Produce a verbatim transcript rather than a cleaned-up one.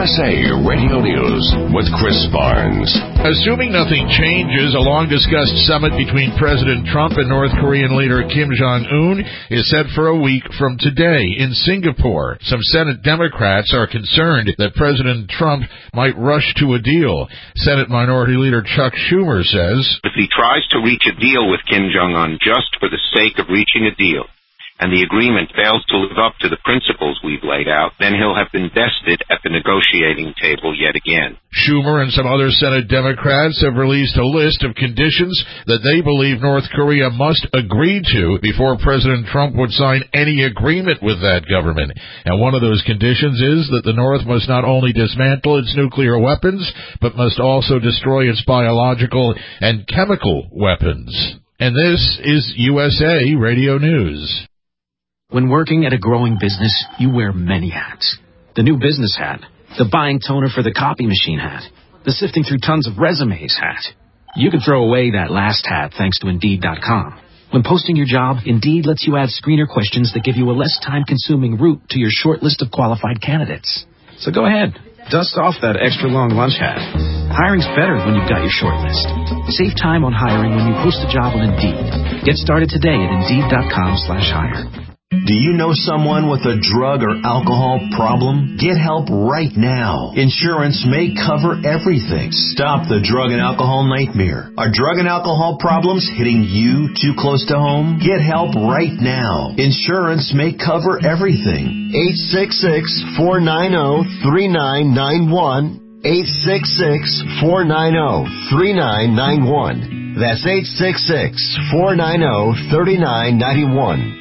S A Radio News with Chris Barnes. Assuming nothing changes, a long-discussed summit between President Trump and North Korean leader Kim Jong-un is set for a week from today in Singapore. Some Senate Democrats are concerned that President Trump might rush to a deal. Senate Minority Leader Chuck Schumer says, if he tries to reach a deal with Kim Jong-un just for the sake of reaching a deal, and the agreement fails to live up to the principles we've laid out, then he'll have been bested at the negotiating table yet again. Schumer and some other Senate Democrats have released a list of conditions that they believe North Korea must agree to before President Trump would sign any agreement with that government. And one of those conditions is that the North must not only dismantle its nuclear weapons, but must also destroy its biological and chemical weapons. And this is U S A Radio News. When working at a growing business, you wear many hats. The new business hat, the buying toner for the copy machine hat, the sifting through tons of resumes hat. You can throw away that last hat thanks to Indeed dot com. When posting your job, Indeed lets you add screener questions that give you a less time-consuming route to your short list of qualified candidates. So go ahead, dust off that extra long lunch hat. Hiring's better when you've got your short list. Save time on hiring when you post a job on Indeed. Get started today at Indeed dot com slash hire. Do you know someone with a drug or alcohol problem? Get help right now. Insurance may cover everything. Stop the drug and alcohol nightmare. Are drug and alcohol problems hitting you too close to home? Get help right now. Insurance may cover everything. eight six six, four nine zero, three nine nine one. eight six six, four nine zero, three nine nine one. That's eight six six, four nine zero, three nine nine one.